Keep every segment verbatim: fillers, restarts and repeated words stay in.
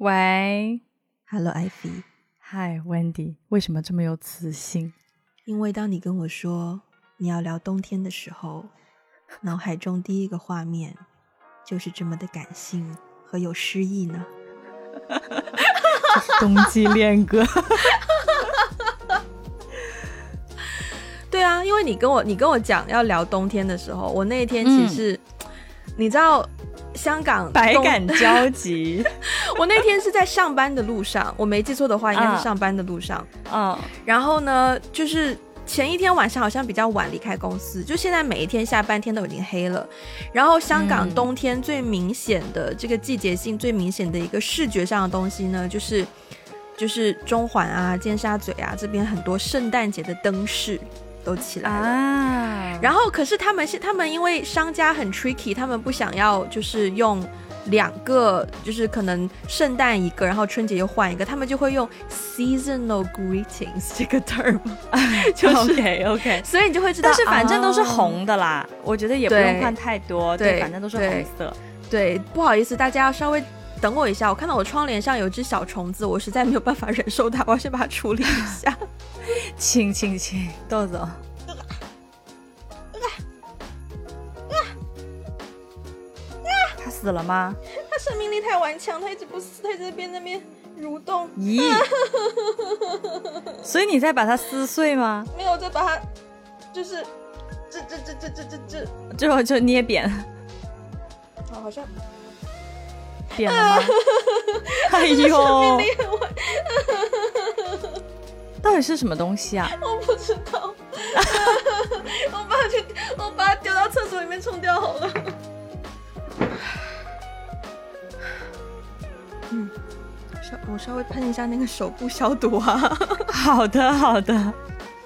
喂 Hello Ivy。 嗨 Wendy， 为什么这么有磁性？ 因为当你跟我说你要聊冬天的时候，脑海中第一个画面就是这么的感性和有诗意呢。 这是冬季恋歌。 对啊，因为你跟我你跟我讲要聊冬天的时候，我那一天其实、嗯、你知道香港百感交集。 我那天是在上班的路上，我没记错的话应该是上班的路上。嗯，然后呢就是前一天晚上好像比较晚离开公司，就现在每一天下半天都已经黑了。然后香港冬天最明显的、嗯、这个季节性最明显的一个视觉上的东西呢，就是就是中环啊、尖沙咀啊这边很多圣诞节的灯饰都起来了、啊、然后可是他们他们因为商家很 tricky， 他们不想要就是用两个，就是可能圣诞一个然后春节又换一个，他们就会用 seasonal greetings 这个 term。 就是 OK OK， 所以你就会知道， 但是反正都是红的啦、哦、我觉得也不用换太多。 对, 对，反正都是红色。 对, 对，不好意思大家要稍微等我一下，我看到我窗帘上有只小虫子，我实在没有办法忍受它，我要先把它处理一下。 请请请豆子。他死了吗？ 他生命力太顽强，他一直不死，他一直在边那边蠕动。 咦？所以你在把它撕碎吗？ 没有，在把它就是这这这这这这这最后就捏扁。 哦，好像扁了吗？哎呦， 生命力很顽。 到底是什么东西啊？ 我不知道。我把它去，我把它丢到厕所里面冲掉好了。嗯，我稍微喷一下那个手部消毒啊。 好的好的。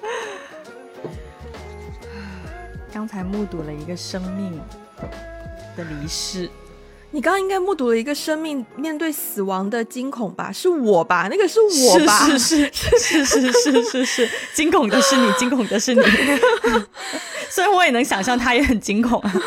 刚才目睹了一个生命的离世。 你刚刚应该目睹了一个生命面对死亡的惊恐吧？是我吧？那个是我吧？ 是是是是是是是是，惊恐的是你，惊恐的是你。虽然我也能想象他也很惊恐啊。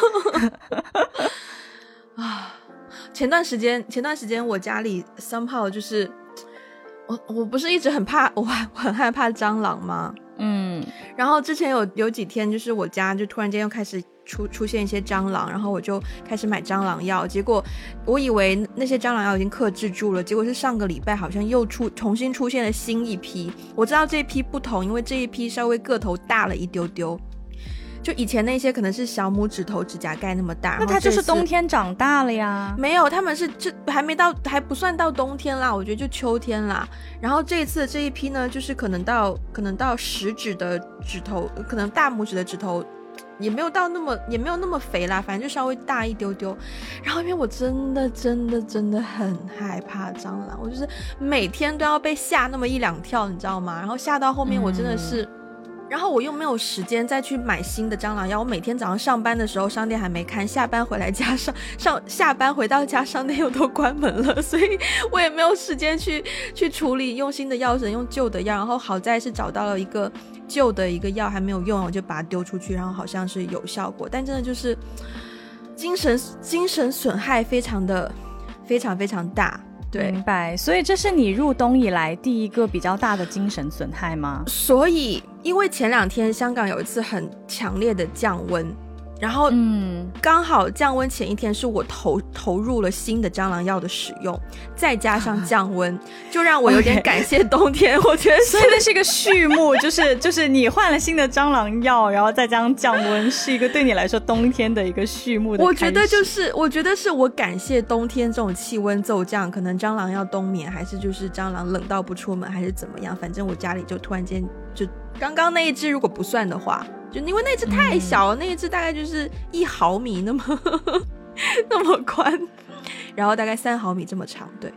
啊，前段时间前段时间我家里 somehow 就是我我不是一直很怕我很害怕蟑螂吗？嗯，然后之前有有几天就是我家就突然间又开始出出现一些蟑螂，然后我就开始买蟑螂药，结果我以为那些蟑螂药已经克制住了，结果是上个礼拜好像又出重新出现了新一批。我知道这一批不同，因为这一批稍微个头大了一丢丢，就以前那些可能是小拇指头指甲盖那么大。 那它就是冬天长大了呀？ 没有，他们是这还没到，还不算到冬天啦，我觉得就秋天啦。然后这一次这一批呢，就是可能到可能到食指的指头，可能大拇指的指头也没有到那么也没有那么肥啦，反正就稍微大一丢丢。然后因为我真的真的真的很害怕蟑螂，我就是每天都要被吓那么一两跳，你知道吗？然后吓到后面我真的是、嗯然后我又没有时间再去买新的蟑螂药，我每天早上上班的时候商店还没开，下班回来家上上下班回到家商店又都关门了，所以我也没有时间去去处理，用新的药只能用旧的药。然后好在是找到了一个旧的一个药还没有用，我就把它丢出去，然后好像是有效果，但真的就是精神精神损害非常的非常非常大。对， 明白。所以这是你入冬以来第一个比较大的精神损害吗？ 所以因为前两天香港有一次很强烈的降温，然后嗯，刚好降温前一天是我投投入了新的蟑螂药的使用，再加上降温，就让我有点感谢冬天。Okay. 我觉得， 所以那是一个序幕，就是就是你换了新的蟑螂药，然后再加上降温，是一个对你来说冬天的一个序幕的开始。 我觉得就是，我觉得是我感谢冬天这种气温骤降，可能蟑螂要冬眠，还是就是蟑螂冷到不出门，还是怎么样？反正我家里就突然间就刚刚那一只如果不算的话。就因为那只太小了、嗯、那一只大概就是一毫米那么那么宽，然后大概三毫米这么长。对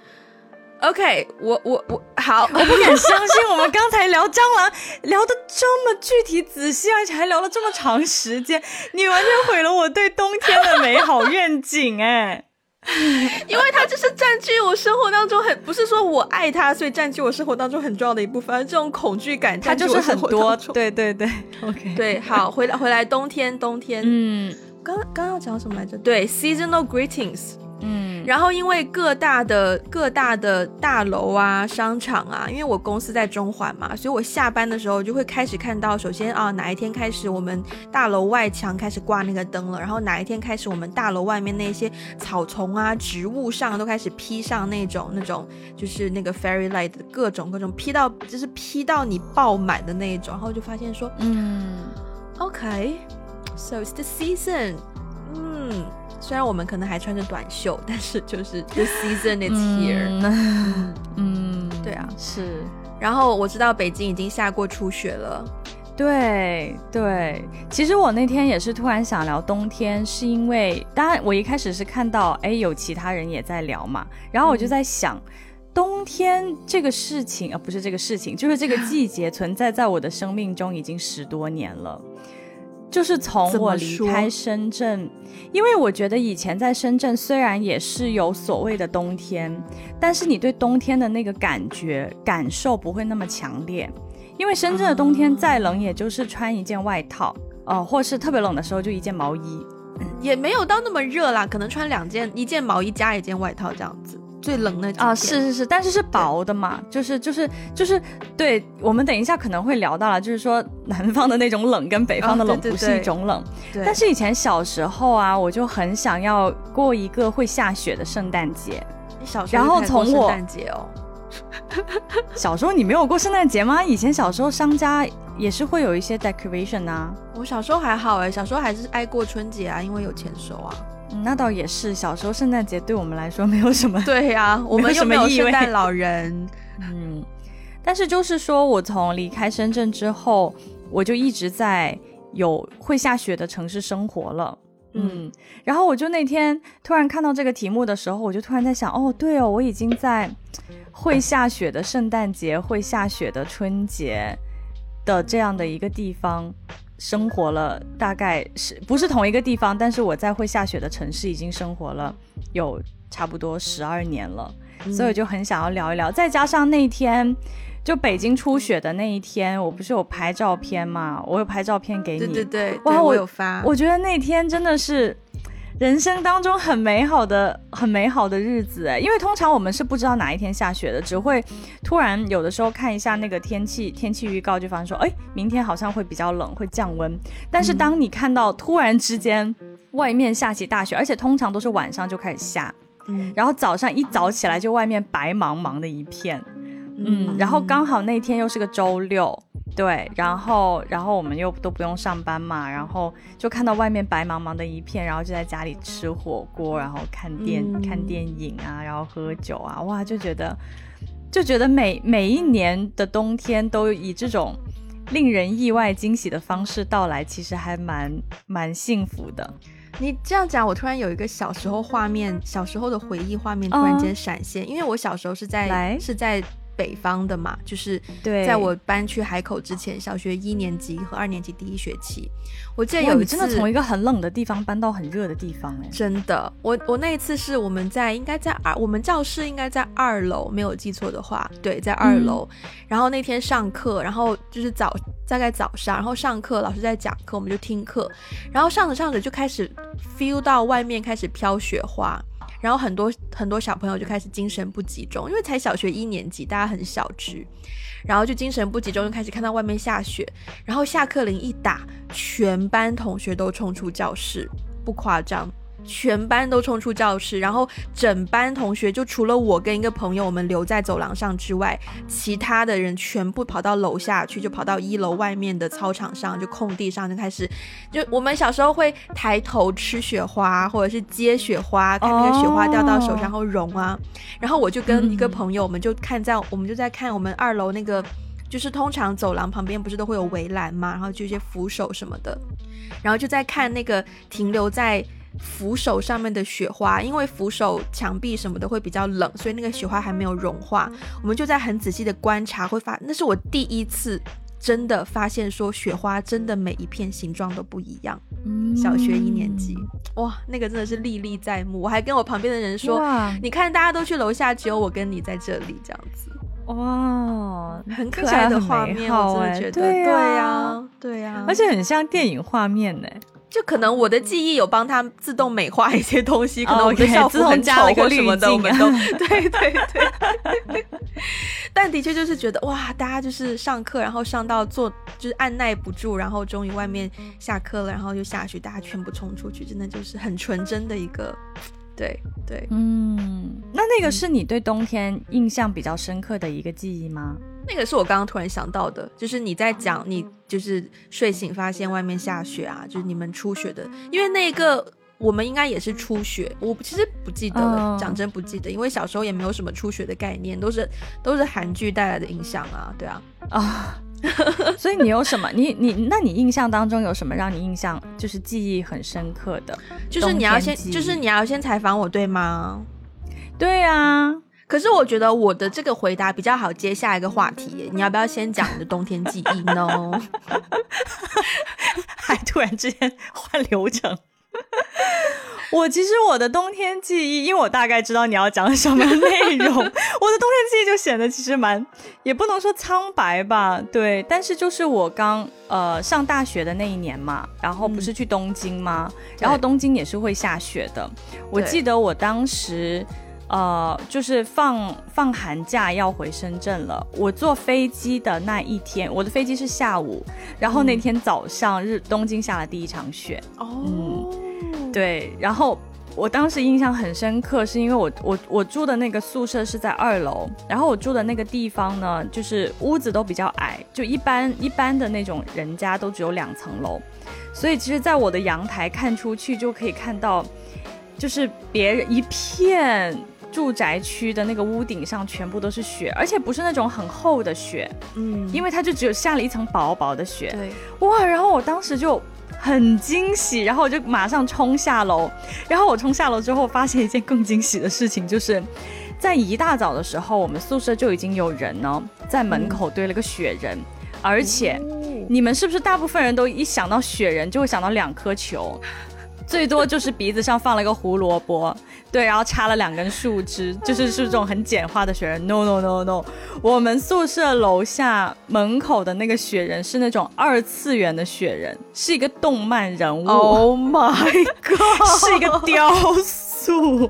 OK 我我我好， 我不敢相信我们刚才聊蟑螂聊得这么具体仔细，而且还聊了这么长时间，你完全毁了我对冬天的美好愿景哎。 因为它就是占据我生活当中很，不是说我爱它所以占据我生活当中很重要的一部分，这种恐惧感占据我生活当中， 它就是很多。对对对 OK 对，好，回来回来冬天冬天嗯，刚刚要讲什么来着？对 seasonal greetings。嗯， 嗯，然后因为各大的各大的大楼啊、商场啊，因为我公司在中环嘛，所以我下班的时候就会开始看到，首先啊哪一天开始我们大楼外墙开始挂那个灯了，然后哪一天开始我们大楼外面那些草丛啊、植物上都开始披上那种那种就是那个 fairy light 的各种各种披到就是披到你爆满的那一种，然后就发现说，嗯 ，OK， so it's the season， 嗯。虽然我们可能还穿着短袖，但是就是 the season is here。嗯, 嗯，对啊， 是。 然后我知道北京已经下过初雪了。 对对，其实我那天也是突然想聊冬天，是因为当然我一开始是看到哎有其他人也在聊嘛，然后我就在想。嗯，冬天这个事情，呃，不是这个事情，就是这个季节存在在我的生命中已经十多年了。就是从我离开深圳，因为我觉得以前在深圳虽然也是有所谓的冬天，但是你对冬天的那个感觉感受不会那么强烈，因为深圳的冬天再冷也就是穿一件外套，呃，或是特别冷的时候就一件毛衣， 也没有到那么热啦，可能穿两件，一件毛衣加一件外套这样子。最冷的啊，是是是，但是是薄的嘛，就是就是就是对，我们等一下可能会聊到了，就是说南方的那种冷跟北方的冷不是一种冷，哦，对对对，但是以前小时候啊，我就很想要过一个会下雪的圣诞节。 你小时候然后从我圣诞节哦， 小时候你没有过圣诞节吗？以前小时候商家也是会有一些 decoration 啊。 我小时候还好哎，小时候还是爱过春节啊，因为有钱收啊。 嗯，那倒也是，小时候圣诞节对我们来说没有什么， 对呀，啊，我们又没有圣诞老人。 嗯，但是就是说我从离开深圳之后，我就一直在有会下雪的城市生活了。嗯，然后我就那天突然看到这个题目的时候，我就突然在想，哦，对哦，我已经在会下雪的圣诞节、会下雪的春节的这样的一个地方生活了，大概是不是同一个地方，但是我在会下雪的城市已经生活了有差不多十二年了，嗯，所以我就很想要聊一聊。再加上那天就北京初雪的那一天，我不是有拍照片吗？我有拍照片给你。 对对对， 哇， 我有发。 我觉得那天真的是人生当中很美好的很美好的日子，因为通常我们是不知道哪一天下雪的，只会突然有的时候看一下那个天气天气预告，就发现说哎，明天好像会比较冷，会降温。但是当你看到突然之间外面下起大雪，而且通常都是晚上就开始下，嗯，然后早上一早起来就外面白茫茫的一片，嗯，然后刚好那天又是个周六，对，然后然后我们又都不用上班嘛，然后就看到外面白茫茫的一片，然后就在家里吃火锅，然后看电、嗯、看电影啊，然后喝酒啊，哇，就觉得就觉得每每一年的冬天都以这种令人意外惊喜的方式到来，其实还蛮蛮幸福的。 你这样讲，我突然有一个小时候画面，小时候的回忆画面突然间闪现，嗯、因为我小时候是在是在北方的嘛，就是在我搬去海口之前，小学一年级和二年级第一学期，我记得有一次真的从一个很冷的地方搬到很热的地方，哎， 真的，我我那一次是我们在应该在二，我们教室应该在二楼，没有记错的话，对，在二楼、嗯。然后那天上课，然后就是早大概早上，然后上课老师在讲课，我们就听课，然后上着上着就开始 feel 到外面开始飘雪花。然后很多很多小朋友就开始精神不集中，因为才小学一年级，大家很小只，然后就精神不集中，就开始看到外面下雪，然后下课铃一打，全班同学都冲出教室，不夸张，全班都冲出教室，然后整班同学就除了我跟一个朋友我们留在走廊上之外，其他的人全部跑到楼下去，就跑到一楼外面的操场上，就空地上就开始，就我们小时候会抬头吃雪花，或者是接雪花，看那个雪花掉到手上后融啊、oh. 然后我就跟一个朋友、嗯、我们就看在我们就在看我们二楼那个，就是通常走廊旁边不是都会有围栏嘛，然后就一些扶手什么的，然后就在看那个停留在扶手上面的雪花，因为扶手墙壁什么的会比较冷，所以那个雪花还没有融化，我们就在很仔细的观察，会发那是我第一次真的发现说雪花真的每一片形状都不一样、嗯、小学一年级，哇，那个真的是历历在目，我还跟我旁边的人说，你看大家都去楼下，只有我跟你在这里这样子，哇，很可爱的画面，我真的觉得对呀、啊、对呀、啊， 而且很像电影画面耶。 就可能我的记忆有帮他自动美化一些东西，可能我的校服很丑或什么的，我们都对对对。但的确就是觉得哇，大家就是上课，然后上到做就是按耐不住，然后终于外面下课了，然后就下去，大家全部冲出去，真的就是很纯真的一个。对对， 嗯，那那个是你对冬天印象比较深刻的一个记忆吗？ 那个是我刚刚突然想到的，就是你在讲你就是睡醒发现外面下雪啊，就是你们初雪的，因为那个我们应该也是初雪，我其实不记得了，讲、嗯、真不记得，因为小时候也没有什么初雪的概念，都是都是韩剧带来的影响啊，对啊啊。 所以你有什么你你那你印象当中有什么让你印象就是记忆很深刻的？ 就是你要先就是你要先采访我对吗？ 对啊， 可是我觉得我的这个回答比较好接下一个话题耶，你要不要先讲你的冬天记忆呢？ 还突然之间换流程。我其实我的冬天记忆，因为我大概知道你要讲什么内容，我的冬天记忆就显得其实蛮，也不能说苍白吧，对，但是就是我刚呃上大学的那一年嘛，然后不是去东京吗？嗯、然后东京也是会下雪的。我记得我当时呃就是放放寒假要回深圳了，我坐飞机的那一天，我的飞机是下午，然后那天早上日东京下了第一场雪。哦。嗯。对，然后我当时印象很深刻，是因为我我我住的那个宿舍是在二楼，然后我住的那个地方呢，就是屋子都比较矮，就一般一般的那种人家都只有两层楼，所以其实在我的阳台看出去就可以看到，就是别人一片住宅区的那个屋顶上全部都是雪，而且不是那种很厚的雪，嗯，因为它就只有下了一层薄薄的雪。对，哇，然后我当时就很惊喜，然后我就马上冲下楼，然后我冲下楼之后发现一件更惊喜的事情，就是在一大早的时候我们宿舍就已经有人呢在门口堆了个雪人、嗯、而且、哦、你们是不是大部分人都一想到雪人就会想到两颗球，最多就是鼻子上放了个胡萝卜，对，然后插了两根树枝，就是是这种很简化的雪人。No no no no， 我们宿舍楼下门口的那个雪人是那种二次元的雪人，是一个动漫人物。 Oh my god， 是一个雕塑，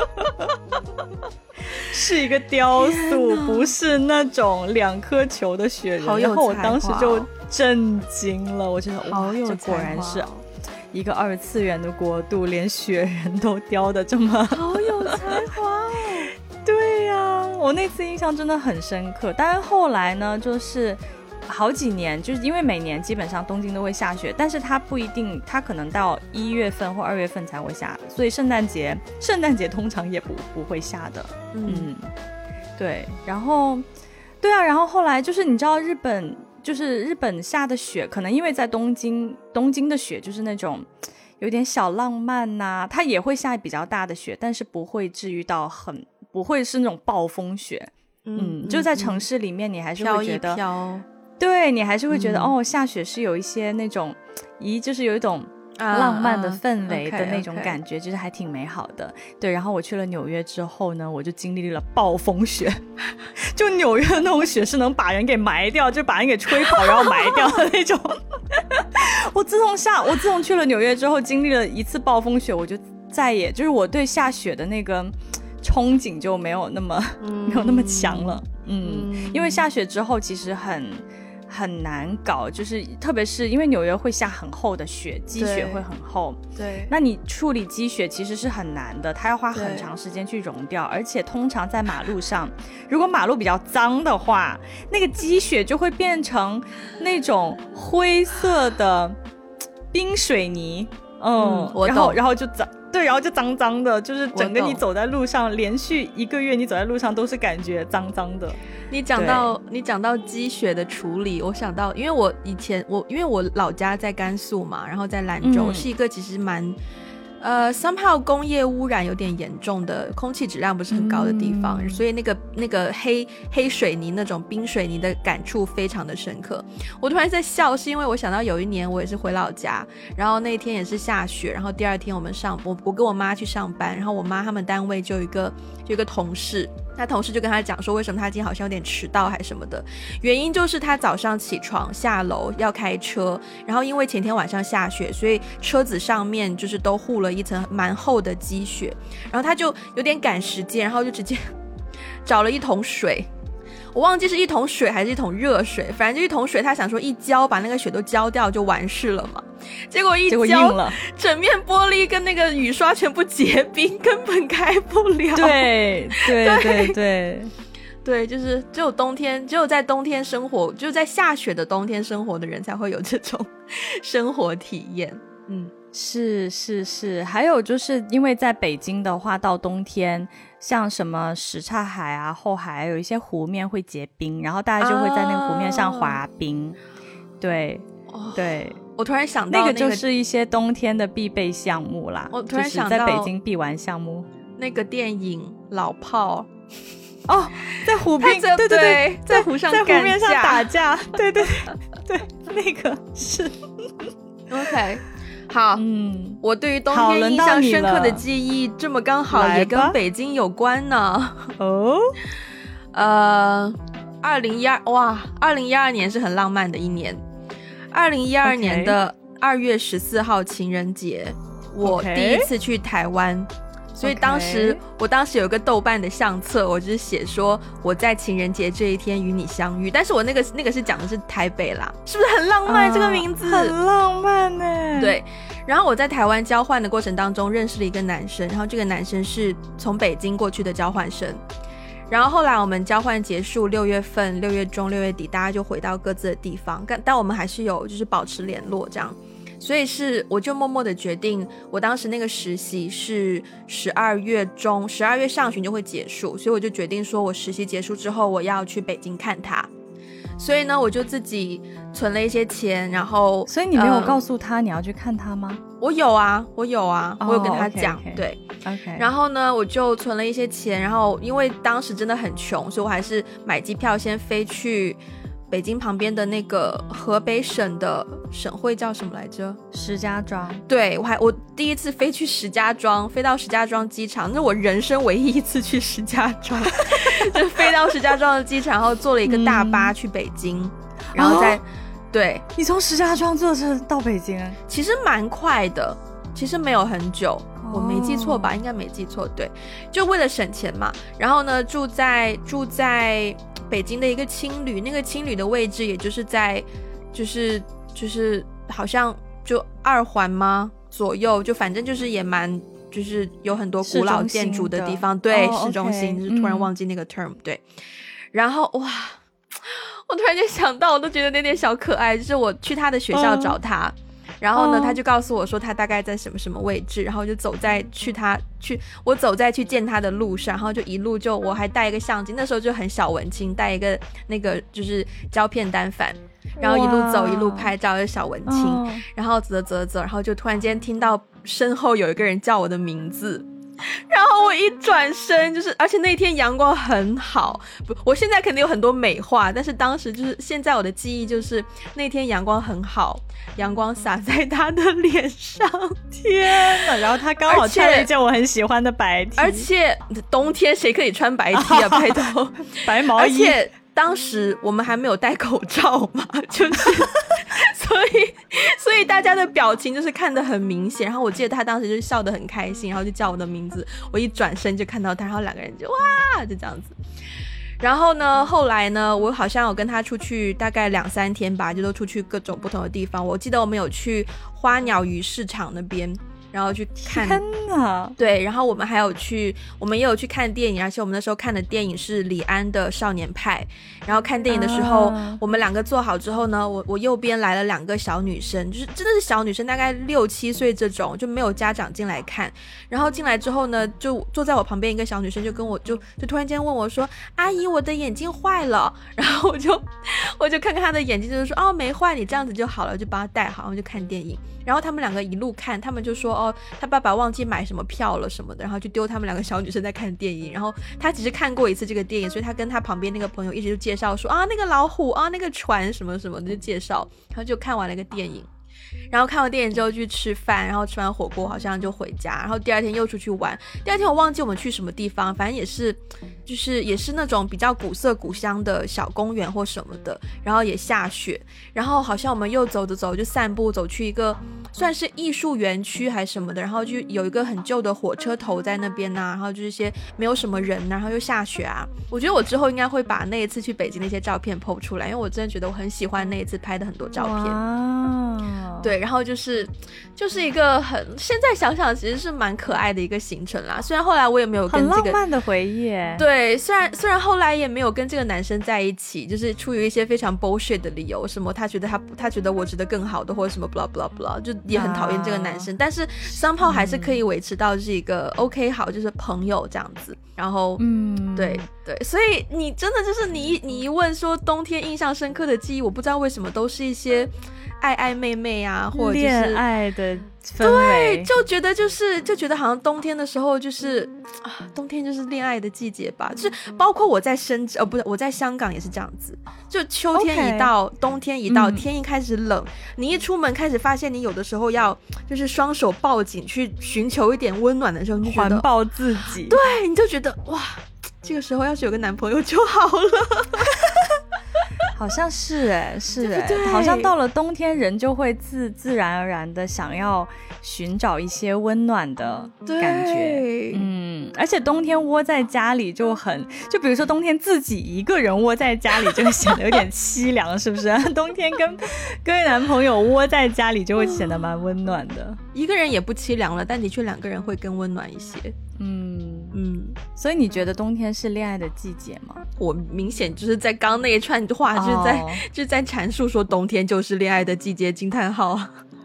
是一个雕塑，不是那种两颗球的雪人。然后我当时就震惊了，我觉得哇，这果然是一个二次元的国度，连雪人都雕的这么好有才华哦。 对呀、啊，我那次印象真的很深刻。但是后来呢，就是好几年，就是因为每年基本上东京都会下雪，但是它不一定，它可能到一月份或二月份才会下，所以圣诞节圣诞节通常也不不会下的。嗯，嗯对，然后对啊，然后后来就是你知道日本。就是日本下的雪，可能因为在东京，东京的雪就是那种有点小浪漫呐、啊，它也会下比较大的雪，但是不会至于到很，不会是那种暴风雪。嗯，嗯就在城市里面，你还是会觉得， 飘一飘对你还是会觉得、 嗯、 哦，下雪是有一些那种，咦，就是有一种浪漫的氛围的那种感觉、uh, uh, okay, okay. 就是还挺美好的。对，然后我去了纽约之后呢，我就经历了暴风雪，就纽约那种雪是能把人给埋掉，就把人给吹跑然后埋掉的那种。我自从下我自从去了纽约之后经历了一次暴风雪，我就再也就是我对下雪的那个憧憬就没有那么、嗯、没有那么强了。嗯，嗯因为下雪之后其实很很难搞，就是特别是因为纽约会下很厚的雪，积雪会很厚， 对， 那你处理积雪其实是很难的，它要花很长时间去融掉，而且通常在马路上，如果马路比较脏的话，那个积雪就会变成那种灰色的冰水泥，嗯，嗯然后然后就脏。对，然后就脏脏的，就是整个你走在路上，连续一个月你走在路上都是感觉脏脏的。 你讲到你讲到积雪的处理，我想到，因为我以前我因为我老家在甘肃嘛，然后在兰州、嗯、是一个其实蛮呃 somehow 工业污染有点严重的，空气质量不是很高的地方、嗯、所以那个那个黑黑水泥那种冰水泥的感触非常的深刻。我突然在笑是因为我想到有一年我也是回老家，然后那天也是下雪，然后第二天我们上我我跟我妈去上班，然后我妈他们单位就有一个就有一个同事他同事就跟他讲说为什么他今天好像有点迟到还什么的，原因就是他早上起床下楼要开车，然后因为前天晚上下雪，所以车子上面就是都糊了一层蛮厚的积雪，然后他就有点赶时间，然后就直接找了一桶水，我忘记是一桶水还是一桶热水，反正就一桶水，他想说一浇把那个雪都浇掉就完事了嘛，结果一结果硬浇了， 整面玻璃跟那个雨刷全部结冰，根本开不了。 对对对对对对，就是只有冬天，只有在冬天生活，只有在下雪的冬天生活的人才会有这种生活体验。嗯， 是是是，还有就是因为在北京的话，到冬天像什么什刹海啊、后海有一些湖面会结冰，然后大家就会在那个湖面上滑冰。啊、对、哦、对， 我突然想到、 那个，那个就是一些冬天的必备项目啦。 我突然想到、 就是、在北京必玩项目， 那个电影《老炮》。 哦，在湖边， 对对对， 在湖上在湖面上打架，对对对，那个是 OK。好， 嗯， 我对于冬天印象深刻的记忆，这么刚好也跟北京有关呢。 哦， 呃，二零一二，哇，二零一二年是很浪漫的一年。二零一二年的二月十四号情人节， okay. 我第一次去台湾。所以当时、okay. 我当时有一个豆瓣的相册，我就是写说我在情人节这一天与你相遇，但是我那个那个是讲的是台北啦，是不是很浪漫、uh, 这个名字很浪漫耶。 对，然后我在台湾交换的过程当中认识了一个男生，然后这个男生是从北京过去的交换生，然后后来我们交换结束，六月份六月中六月底大家就回到各自的地方，但我们还是有就是保持联络这样。所以是我就默默的决定，我当时那个实习是十二月中十二月上旬就会结束，所以我就决定说我实习结束之后我要去北京看他，所以呢我就自己存了一些钱，然后所以你没有告诉他你要去看他吗？ 呃、我有啊我有啊、oh, 我有跟他讲 okay, okay. 对 OK， 然后呢我就存了一些钱，然后因为当时真的很穷，所以我还是买机票先飞去北京旁边的那个河北省的省会叫什么来着？ 石家庄。 对，我还我第一次飞去石家庄，飞到石家庄机场，那是我人生唯一一次去石家庄，就飞到石家庄的机场，然后坐了一个大巴去北京，嗯、然后再、哦、对， 你从石家庄坐车到北京， 其实蛮快的，其实没有很久。我没记错吧、哦、应该没记错，对，就为了省钱嘛。然后呢住在住在北京的一个青旅，那个青旅的位置也就是在就是就是好像就二环吗左右，就反正就是也蛮就是有很多古老建筑的地方，对、哦、市中心、okay, 就是突然忘记那个 term、嗯、对。然后哇我突然间想到，我都觉得那点小可爱，就是我去他的学校找他、嗯然后呢、oh. 他就告诉我说他大概在什么什么位置，然后就走在去他去我走在去见他的路上，然后就一路就我还带一个相机，那时候就很小文青，带一个那个就是胶片单反，然后一路走、wow. 一路拍照的小文青、oh. 然后走着走着走，然后就突然间听到身后有一个人叫我的名字，然后我一转身，就是而且那天阳光很好，不，我现在肯定有很多美化，但是当时就是现在我的记忆就是那天阳光很好，阳光洒在他的脸上， 天哪！然后他刚好穿了一件我很喜欢的白 T， 而且冬天谁可以穿白 T 啊？拜托， 白毛衣。 而且当时我们还没有戴口罩嘛，就是所以所以大家的表情就是看得很明显，然后我记得他当时就是笑得很开心，然后就叫我的名字，我一转身就看到他，然后两个人就哇就这样子。然后呢后来呢我好像有跟他出去大概两三天吧，就都出去各种不同的地方。我记得我们有去花鸟鱼市场那边，然后去看， 天哪， 对，然后我们还有去我们也有去看电影，而且我们那时候看的电影是李安的少年派。然后看电影的时候、啊、我们两个坐好之后呢，我我右边来了两个小女生，就是真的是小女生，大概六七岁这种，就没有家长进来看。然后进来之后呢，就坐在我旁边一个小女生就跟我就就突然间问我说，阿姨我的眼镜坏了。然后我就我就看看她的眼睛，就是说哦没坏，你这样子就好了，就帮她戴好，然后就看电影。然后他们两个一路看，他们就说哦他爸爸忘记买什么票了什么的，然后就丢他们两个小女生在看电影。然后他只是看过一次这个电影，所以他跟他旁边那个朋友一直就介绍说啊那个老虎啊那个船什么什么的就介绍，然后就看完了一个电影。 然后看完电影之后去吃饭，然后吃完火锅好像就回家，然后第二天又出去玩。第二天我忘记我们去什么地方，反正也是就是也是那种比较古色古香的小公园或什么的，然后也下雪，然后好像我们又走着走就散步走去一个算是艺术园区还是什么的，然后就有一个很旧的火车头在那边啊，然后就是一些没有什么人啊，然后又下雪啊。我觉得我之后应该会把那一次去北京的一些照片 po 出来，因为我真的觉得我很喜欢那一次拍的很多照片。 哇， 对，然后就是就是一个很现在想想其实是蛮可爱的一个行程啦，虽然后来我也没有跟这个很浪漫的回忆耶。 对，虽然虽然后来也没有跟这个男生在一起，就是出于一些非常 bullshit 的理由，什么他觉得他他觉得我值得更好的，或者什么 blah blah blah， 就也很讨厌这个男生，啊、但是 somehow 还是可以维持到是一个 OK 好，就是朋友这样子。然后嗯，对对，所以你真的就是你你一问说冬天印象深刻的记忆，我不知道为什么都是一些爱爱妹妹啊，或者就是恋爱的氛围， 对，就觉得就是就觉得好像冬天的时候就是啊，冬天就是恋爱的季节吧，就是包括我在深圳，呃，不是我在香港也是这样子，就秋天一到， okay, 冬天一到，嗯、天一开始冷，你一出门开始发现你有的时候要就是双手抱紧去寻求一点温暖的时候，你就觉得环抱自己， 对，你就觉得哇，这个时候要是有个男朋友就好了。 好像是哎、欸，是哎、欸，好像到了冬天，人就会自自然而然的想要寻找一些温暖的感觉，嗯，而且冬天窝在家里就很，就比如说冬天自己一个人窝在家里就会显得有点凄凉，是不是？冬天跟跟男朋友窝在家里就会显得蛮温暖的， 一个人也不凄凉了，但的确两个人会更温暖一些。 嗯嗯，所以你觉得冬天是恋爱的季节吗？ 我明显就是在刚那一串话就是在、oh. 就是在阐述说冬天就是恋爱的季节惊叹号。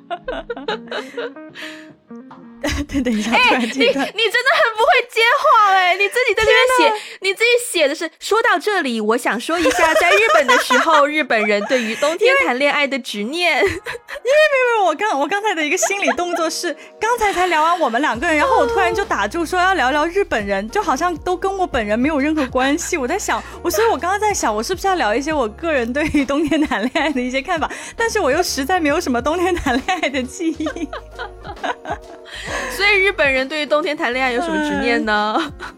等等一下， 哎、欸，你你真的很不会接话哎、欸！你自己在这边写，你自己写的是说到这里，我想说一下，在日本的时候，日本人对于冬天谈恋爱的执念。因为没有没有，我刚我刚才的一个心理动作是，刚才才聊完我们两个人，然后我突然就打住说要聊聊日本人，就好像都跟我本人没有任何关系。我在想，我所以我刚刚在想，我是不是要聊一些我个人对于冬天谈恋爱的一些看法？但是我又实在没有什么冬天谈恋爱的记忆。 所以日本人对于冬天谈恋爱有什么执念呢？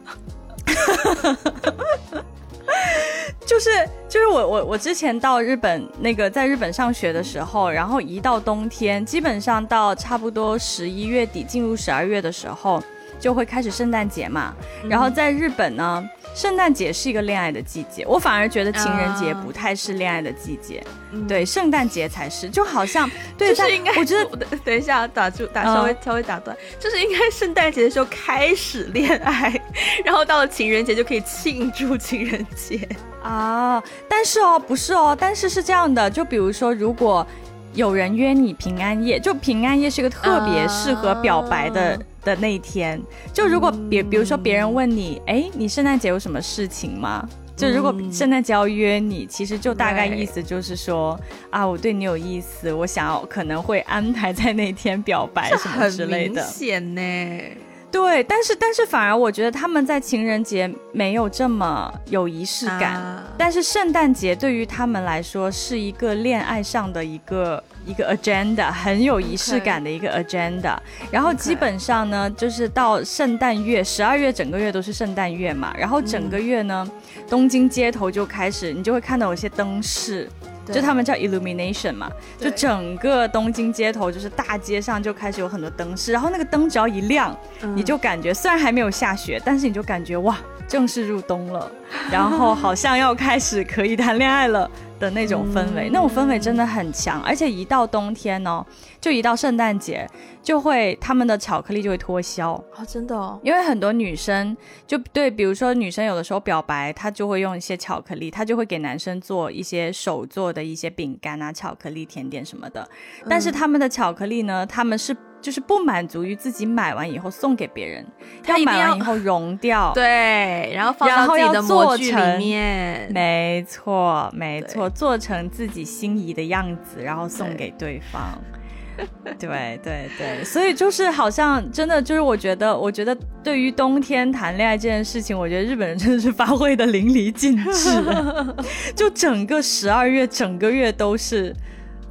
就是就是我我我之前到日本那个在日本上学的时候，然后一到冬天，基本上到差不多十一月底进入十二月的时候，就会开始圣诞节嘛。然后在日本呢，圣诞节是一个恋爱的季节，我反而觉得情人节不太是恋爱的季节，嗯、对，圣诞节才是，就好像对， 就是应该， 我觉得等一下打住打稍微、嗯、稍微打断，就是应该圣诞节的时候开始恋爱，然后到了情人节就可以庆祝情人节啊。但是哦，不是哦，但是是这样的，就比如说如果有人约你平安夜，就平安夜是一个特别适合表白的。Uh... 的那一天，就如果别比如说别人问你，哎，你圣诞节有什么事情吗？就如果圣诞节要约你，其实就大概意思就是说、嗯、啊，我对你有意思，我想要可能会安排在那天表白什么之类的。 很明显呢。 对，但是但是反而我觉得他们在情人节没有这么有仪式感、啊、但是圣诞节对于他们来说是一个恋爱上的一个一个 agenda， 很有仪式感的一个 agenda、okay. 然后基本上呢就是到圣诞月十二月整个月都是圣诞月嘛，然后整个月呢、嗯、东京街头就开始你就会看到有些灯饰，就他们叫 illumination 嘛，就整个东京街头就是大街上就开始有很多灯饰，然后那个灯只要一亮、嗯、你就感觉虽然还没有下雪，但是你就感觉哇正式入冬了，然后好像要开始可以谈恋爱了的那种氛围、嗯、那种氛围真的很强，而且一到冬天哦，就一到圣诞节就会他们的巧克力就会脱销哦，真的哦， 因为很多女生就对，比如说女生有的时候表白她就会用一些巧克力，她就会给男生做一些手做的一些饼干啊巧克力甜点什么的、嗯、但是他们的巧克力呢，他们是就是不满足于自己买完以后送给别人，要买完以后融掉， 对，然后放到自己的模具里面， 没错没错，做成自己心仪的样子，然后送给对方。对对对，所以就是好像真的就是我觉得我觉得对于冬天谈恋爱这件事情，我觉得日本人真的是发挥的淋漓尽致就整个十二月整个月都是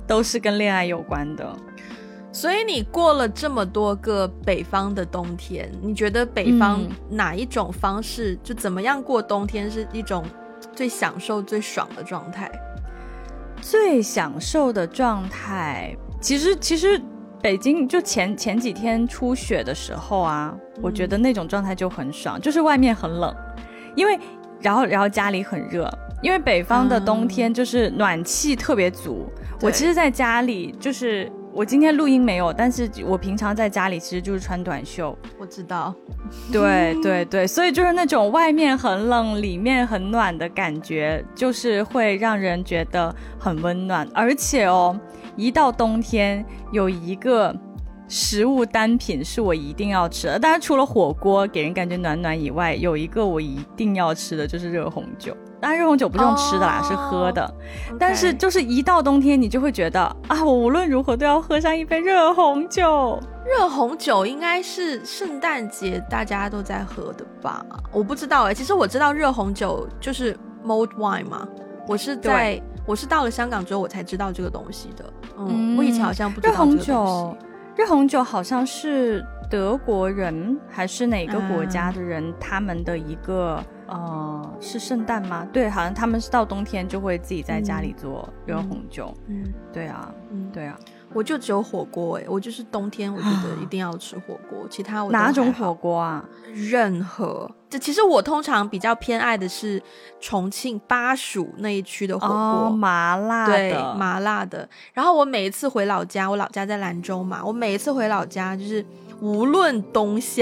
都是跟恋爱有关的。 所以你过了这么多个北方的冬天，你觉得北方哪一种方式、嗯、就怎么样过冬天是一种最享受最爽的状态？ 最享受的状态其实其实北京就前前几天初雪的时候啊、嗯、我觉得那种状态就很爽，就是外面很冷，因为然后然后家里很热，因为北方的冬天就是暖气特别足、嗯、我其实在家里就是我今天录音没有，但是我平常在家里其实就是穿短袖。 我知道， 对对对，所以就是那种外面很冷里面很暖的感觉，就是会让人觉得很温暖。而且哦，一到冬天有一个食物单品是我一定要吃的，当然除了火锅给人感觉暖暖以外，有一个我一定要吃的就是热红酒。当然热红酒不是用吃的啦、oh, 是喝的、okay. 但是就是一到冬天你就会觉得啊，我无论如何都要喝上一杯热红酒。 热红酒应该是圣诞节大家都在喝的吧？我不知道哎、欸，其实我知道热红酒就是 mulled wine 嘛，我是在我是到了香港之后我才知道这个东西的。 嗯, 嗯我以前好像不知道这个东西。热红酒热红酒好像是德国人还是哪个国家的人、嗯、他们的一个呃，是圣诞吗？对，好像他们是到冬天就会自己在家里做热红酒。嗯，嗯对啊，嗯，对啊。 我就只有火锅哎、欸，我就是冬天我觉得一定要吃火锅，其他我哪种火锅啊？ 任何。这其实我通常比较偏爱的是重庆巴蜀那一区的火锅、 哦，麻辣的， 对，麻辣的。然后我每一次回老家，我老家在兰州嘛，我每一次回老家就是无论冬夏。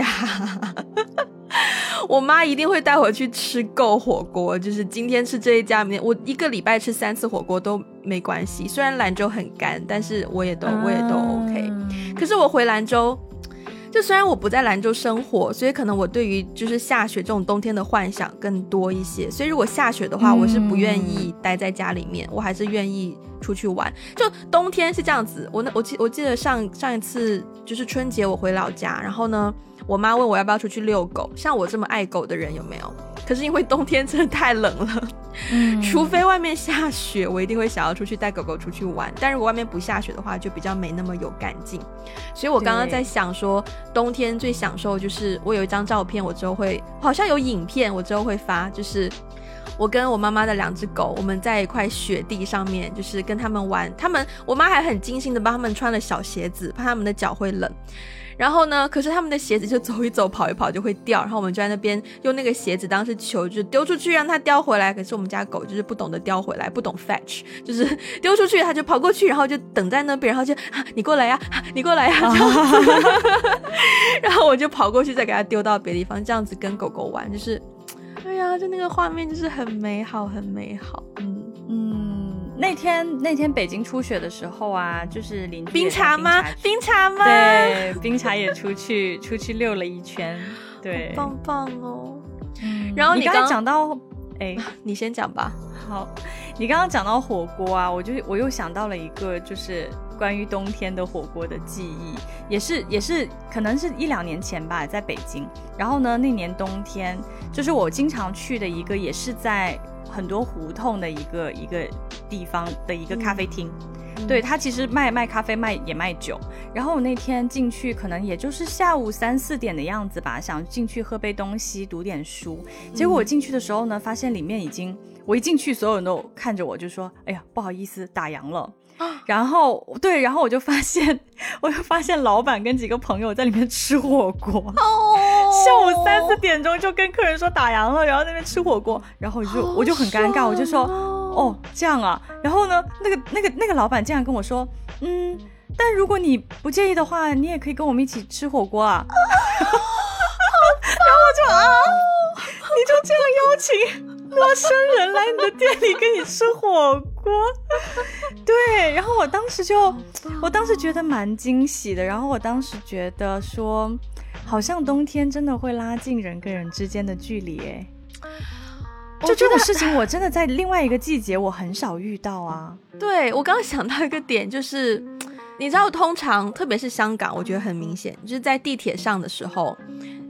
我妈一定会带我去吃够火锅，就是今天吃这一家，我一个礼拜吃三次火锅都没关系。虽然兰州很干，但是我也都我也都 OK。可是我回兰州，就虽然我不在兰州生活，所以可能我对于就是下雪这种冬天的幻想更多一些。所以如果下雪的话，我是不愿意待在家里面，我还是愿意出去玩。就冬天是这样子，我那我记我记得上上一次就是春节我回老家，然后呢。我妈问我要不要出去遛狗，像我这么爱狗的人有没有？可是因为冬天真的太冷了、嗯、除非外面下雪，我一定会想要出去带狗狗出去玩，但如果外面不下雪的话就比较没那么有干劲。所以我刚刚在想说冬天最享受就是我有一张照片，我之后会好像有影片我之后会发，就是我跟我妈妈的两只狗，我们在一块雪地上面就是跟他们玩，他们我妈还很精心的帮他们穿了小鞋子，怕他们的脚会冷。然后呢，可是他们的鞋子就走一走跑一跑就会掉，然后我们就在那边用那个鞋子当是球，就是丢出去让它叼回来。可是我们家狗就是不懂得叼回来，不懂 fetch， 就是丢出去它就跑过去，然后就等在那边，然后就、啊、你过来呀、啊、你过来呀、啊、这样子然后我就跑过去再给它丢到别的地方，这样子跟狗狗玩，就是哎呀，就那个画面就是很美好很美好。嗯嗯，那天那天北京初雪的时候啊，就是邻居冰茶吗？冰茶吗？ 对，冰茶也出去出去溜了一圈，对， 好棒棒哦。 嗯，然后你刚刚讲到，哎， 你先讲吧。 好，你刚刚讲到火锅啊，我就我又想到了一个，就是关于冬天的火锅的记忆，也是也是可能是一两年前吧，在北京。然后呢，那年冬天就是我经常去的一个，也是在很多胡同的一个一个地方的一个咖啡厅、嗯、对，他其实卖卖咖啡卖也卖酒。然后我那天进去可能也就是下午三四点的样子吧，想进去喝杯东西读点书，结果我进去的时候呢，发现里面已经我一进去所有人都看着我就说哎呀不好意思打烊了。然后对，然后我就发现我就发现老板跟几个朋友在里面吃火锅、oh. 下午三四点钟就跟客人说打烊了，然后在那边吃火锅，然后我就我就很尴尬，我就说哦这样啊。然后呢那个那个那个老板竟然跟我说嗯，但如果你不介意的话你也可以跟我们一起吃火锅啊然后我就啊你就这样邀请陌生人来你的店里跟你吃火锅对，然后我当时就我当时觉得蛮惊喜的，然后我当时觉得说好像冬天真的会拉近人跟人之间的距离耶。就这种事情我真的在另外一个季节我很少遇到啊。 对，我刚刚想到一个点，就是你知道通常特别是香港我觉得很明显，就是在地铁上的时候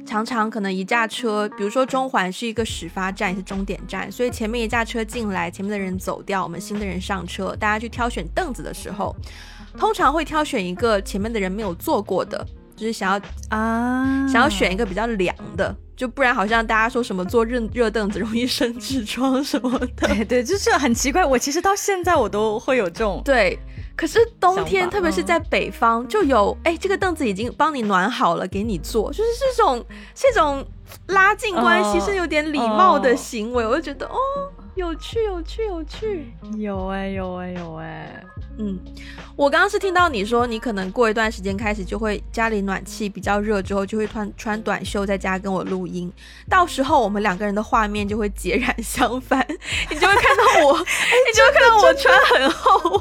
常常可能一架车，比如说中环是一个始发站，也是终点站，所以前面一架车进来，前面的人走掉，我们新的人上车，大家去挑选凳子的时候，通常会挑选一个前面的人没有坐过的，就是想要啊，想要选一个比较凉的，就不然好像大家说什么坐热热凳子容易生痔疮什么的。 对对，就是很奇怪，我其实到现在我都会有这种对。可是冬天特别是在北方就有哎，这个凳子已经帮你暖好了给你坐，就是这种这种拉近关系是有点礼貌的行为、哦、我就觉得哦有趣有趣有趣， 有哎、欸、有哎、欸、有哎、欸、 嗯，我刚刚是听到你说你可能过一段时间开始就会家里暖气比较热之后就会穿穿短袖在家跟我录音，到时候我们两个人的画面就会截然相反，你就会看到我你就会看到我穿很厚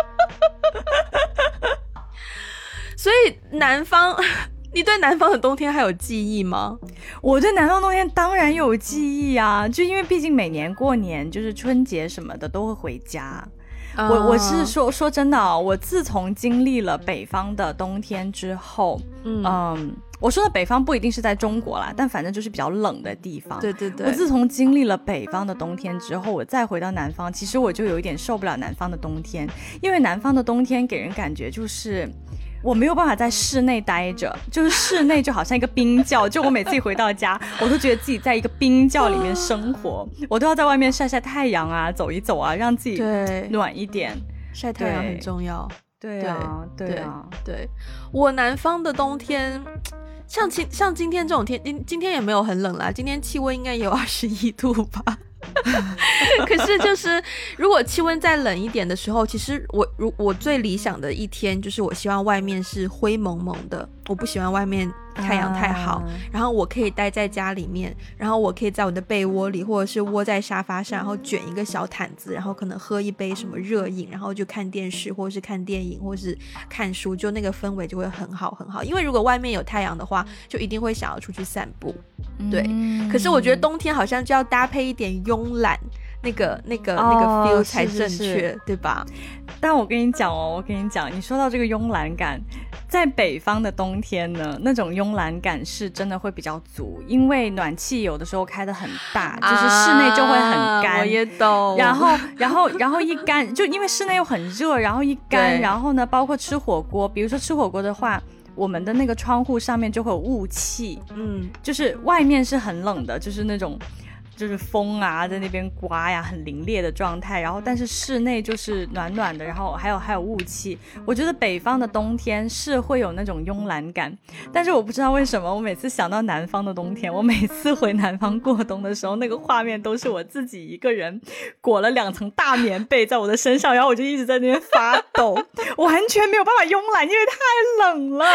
所以南方，你对南方的冬天还有记忆吗？ 我对南方冬天当然有记忆啊，就因为毕竟每年过年就是春节什么的都会回家。Uh... 我我是说说真的、哦、我自从经历了北方的冬天之后，嗯。嗯我说的北方不一定是在中国啦，但反正就是比较冷的地方。 对对对。 我自从经历了北方的冬天之后，我再回到南方，其实我就有一点受不了南方的冬天，因为南方的冬天给人感觉就是我没有办法在室内待着，就是室内就好像一个冰窖，就我每次一回到家，我都觉得自己在一个冰窖里面生活，我都要在外面晒晒太阳啊，走一走啊，让自己暖一点。 晒太阳很重要。 对啊，对啊， 对，对我南方的冬天。像今像今天这种天，今今天也没有很冷啦，今天气温应该也有二十一度吧。可是就是如果气温再冷一点的时候，其实我如我最理想的一天就是我希望外面是灰蒙蒙的，我不喜欢外面太阳太好、啊、然后我可以待在家里面，然后我可以在我的被窝里或者是窝在沙发上，然后卷一个小毯子，然后可能喝一杯什么热饮，然后就看电视或者是看电影或者是看书，就那个氛围就会很好很好。因为如果外面有太阳的话，就一定会想要出去散步。对、嗯、可是我觉得冬天好像就要搭配一点慵懒，那个那个、哦、那个 feel 才正确，是是是对吧？ 但我跟你讲哦，我跟你讲，你说到这个慵懒感，在北方的冬天呢，那种慵懒感是真的会比较足，因为暖气有的时候开得很大，就是室内就会很干、啊、 我也懂。 然后然后然后一干，就因为室内又很热，然后一干，然后呢包括吃火锅，比如说吃火锅的话，我们的那个窗户上面就会有雾气，嗯，就是外面是很冷的，就是那种就是风啊在那边刮呀，很凛冽的状态，然后但是室内就是暖暖的，然后还有还有雾气。我觉得北方的冬天是会有那种慵懒感，但是我不知道为什么我每次想到南方的冬天，我每次回南方过冬的时候，那个画面都是我自己一个人裹了两层大棉被在我的身上，然后我就一直在那边发抖完全没有办法慵懒，因为太冷了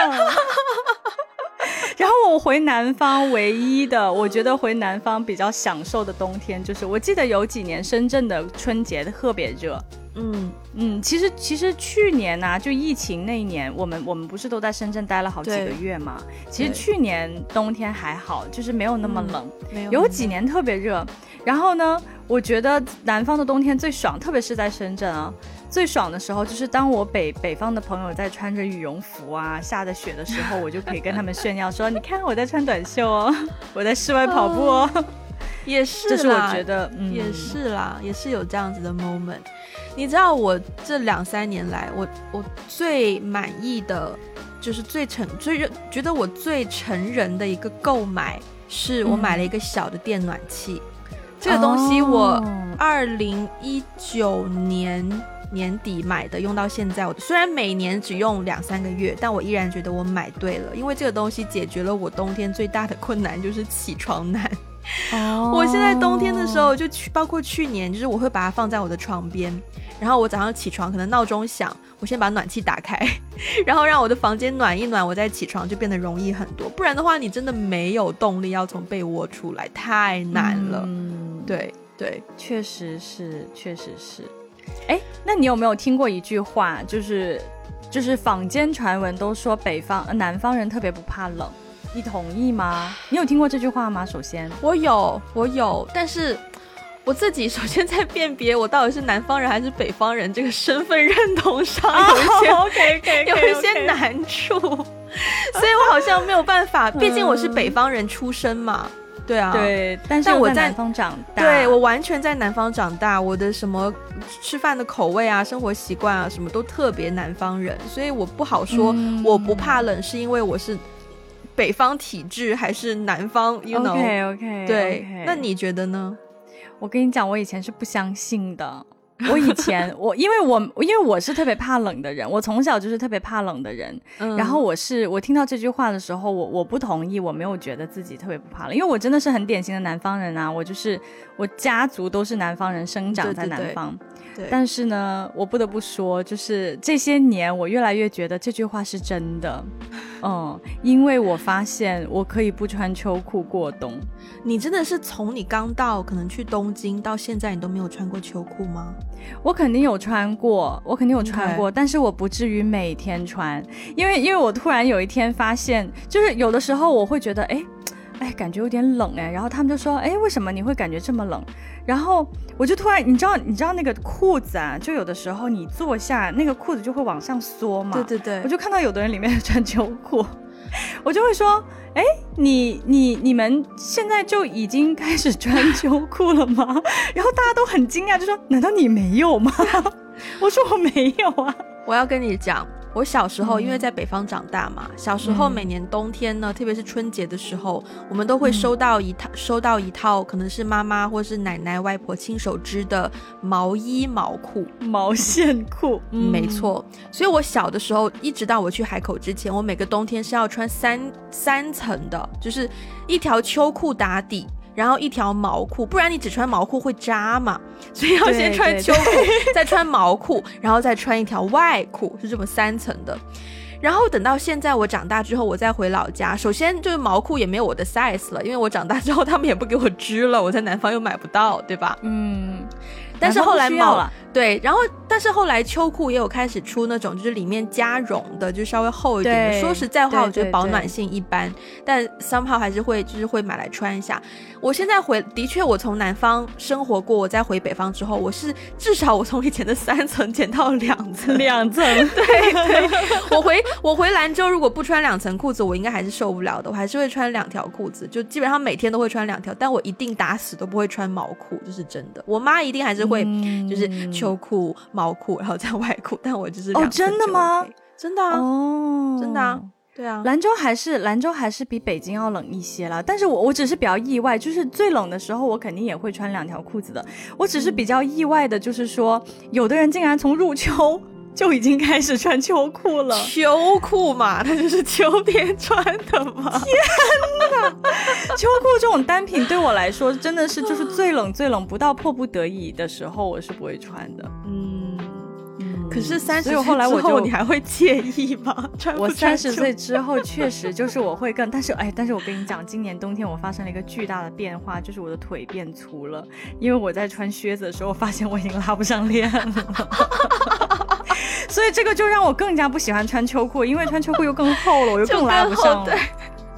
然后我回南方唯一的我觉得回南方比较享受的冬天，就是我记得有几年深圳的春节特别热。嗯嗯，其实其实去年啊，就疫情那一年，我们我们不是都在深圳待了好几个月嘛？其实去年冬天还好，就是没有那么冷，嗯、有, 有几年特别热。然后呢，我觉得南方的冬天最爽，特别是在深圳啊，最爽的时候就是当我北北方的朋友在穿着羽绒服啊，下着雪的时候，我就可以跟他们炫耀说：“你看我在穿短袖哦，我在室外跑步哦。哦” 也是啦， 这是我觉得、嗯、 也是啦，也是有这样子的 moment。你知道我这两三年来，我我最满意的就是最成最觉得我最成人的一个购买，是我买了一个小的电暖器。嗯、这个东西我二零一九年年底买的，用到现在。我虽然每年只用两三个月，但我依然觉得我买对了，因为这个东西解决了我冬天最大的困难，就是起床难。Oh. 我现在冬天的时候就去，包括去年，就是我会把它放在我的床边，然后我早上起床可能闹钟响，我先把暖气打开，然后让我的房间暖一暖，我再起床就变得容易很多。不然的话你真的没有动力要从被窝出来，太难了。嗯，对对， 确实是确实是。哎，那你有没有听过一句话，就是就是坊间传闻都说北方、呃、南方人特别不怕冷，你同意吗？你有听过这句话吗？首先我有我有，但是我自己首先在辨别我到底是南方人还是北方人这个身份认同上有一些、oh, okay, okay, okay, okay. 有一些难处。 所以我好像没有办法，毕竟我是北方人出身嘛。对啊， 对，但是我在南方长大， 对，我完全在南方长大，我的什么吃饭的口味啊、生活习惯啊，什么都特别南方人，所以我不好说、嗯、我不怕冷是因为我是北方体质还是南方 you know OK OK 对、 okay. 那你觉得呢？ 我跟你讲，我以前是不相信的。我以前我因为我因为我是特别怕冷的人，我从小就是特别怕冷的人、嗯、然后我是我听到这句话的时候，我我不同意，我没有觉得自己特别不怕冷，因为我真的是很典型的南方人啊，我就是我家族都是南方人，生长在南方。对对对，但是呢我不得不说，就是这些年我越来越觉得这句话是真的。嗯，因为我发现我可以不穿秋裤过冬。 你真的是从你刚到可能去东京到现在你都没有穿过秋裤吗？ 我肯定有穿过，我肯定有穿过、okay. 但是我不至于每天穿，因为因为我突然有一天发现，就是有的时候我会觉得哎哎感觉有点冷哎，然后他们就说哎为什么你会感觉这么冷，然后我就突然你知道你知道那个裤子啊，就有的时候你坐下那个裤子就会往上缩嘛， 对对对， 我就看到有的人里面穿秋裤，我就会说哎你你你们现在就已经开始穿秋裤了吗？然后大家都很惊讶，就说难道你没有吗？我说我没有啊。 我要跟你讲，我小时候因为在北方长大嘛、嗯、小时候每年冬天呢、嗯、特别是春节的时候，我们都会收到一套、嗯、收到一套可能是妈妈或是奶奶外婆亲手织的毛衣毛裤毛线裤、 嗯、没错。所以我小的时候一直到我去海口之前，我每个冬天是要穿三三层的，就是一条秋裤打底，然后一条毛裤，不然你只穿毛裤会扎嘛，所以要先穿秋裤再穿毛裤，然后再穿一条外裤，是这么三层的。然后等到现在我长大之后，我再回老家，首先就是毛裤也没有我的 size 了，因为我长大之后他们也不给我织了，我在南方又买不到，对吧？ 嗯， 但是后来毛对，然后但是后来秋裤也有开始出那种就是里面加绒的，就稍微厚一点的。说实在话，我觉得保暖性一般，但 somehow 还是会就是会买来穿一下。我现在回的确我从南方生活过，我再回北方之后，我是至少我从以前的三层减到两层， 两层， 对对。我回我回兰州如果不穿两层裤子，我应该还是受不了的，我还是会穿两条裤子，就基本上每天都会穿两条，但我一定打死都不会穿毛裤，这是真的。我妈一定还是会、嗯、就是秋裤、毛裤，然后再外裤，但我就是两层就 OK。 哦，真的吗？ 真的啊，哦，真的啊。对啊， 兰州还是兰州还是比北京要冷一些啦，但是我我只是比较意外，就是最冷的时候我肯定也会穿两条裤子的，我只是比较意外的就是说、嗯、有的人竟然从入秋就已经开始穿秋裤了。 秋裤嘛，它就是秋天穿的嘛。 天哪，秋裤这种单品对我来说真的是就是最冷最冷，不到迫不得已的时候我是不会穿的。嗯， 可是三十岁之后你还会介意吗？穿不穿我三十岁之后确实就是我会更，但是哎，但是我跟你讲，今年冬天我发生了一个巨大的变化，就是我的腿变粗了，因为我在穿靴子的时候发现我已经拉不上链了。所以这个就让我更加不喜欢穿秋裤，因为穿秋裤又更厚了，我又更拉不上了。对，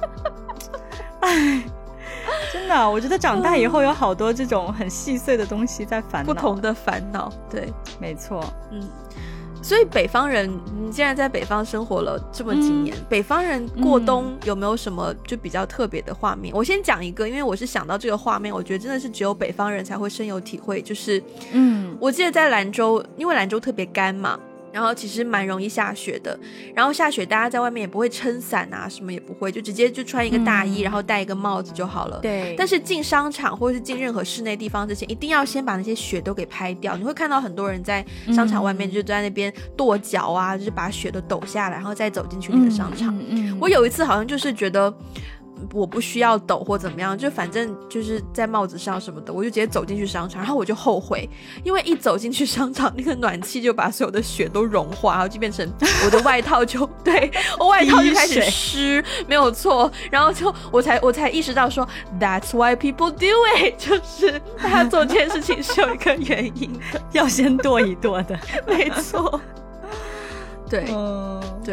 哎，真的，我觉得长大以后有好多这种很细碎的东西在烦恼， 不同的烦恼。对， 没错， 嗯。所以北方人，你既然在北方生活了这么几年、嗯、北方人过冬有没有什么就比较特别的画面、嗯、我先讲一个，因为我是想到这个画面，我觉得真的是只有北方人才会深有体会，就是嗯，我记得在兰州，因为兰州特别干嘛，然后其实蛮容易下雪的，然后下雪大家在外面也不会撑伞啊，什么也不会，就直接就穿一个大衣、嗯、然后戴一个帽子就好了。 对。 但是进商场或者是进任何室内地方之前，一定要先把那些雪都给拍掉。你会看到很多人在商场外面就在那边跺脚啊、嗯、就是把雪都抖下来，然后再走进去那个商场、嗯嗯嗯、我有一次好像就是觉得我不需要抖或怎么样，就反正就是在帽子上什么的，我就直接走进去商场，然后我就后悔，因为一走进去商场，那个暖气就把所有的雪都融化，然后就变成我的外套就对我外套就开始湿，没有错，然后就我才我才意识到说 That's why people do it， 就是大家做这件事情是有一个原因的， 要先跺一跺的， 没错，对、嗯、对。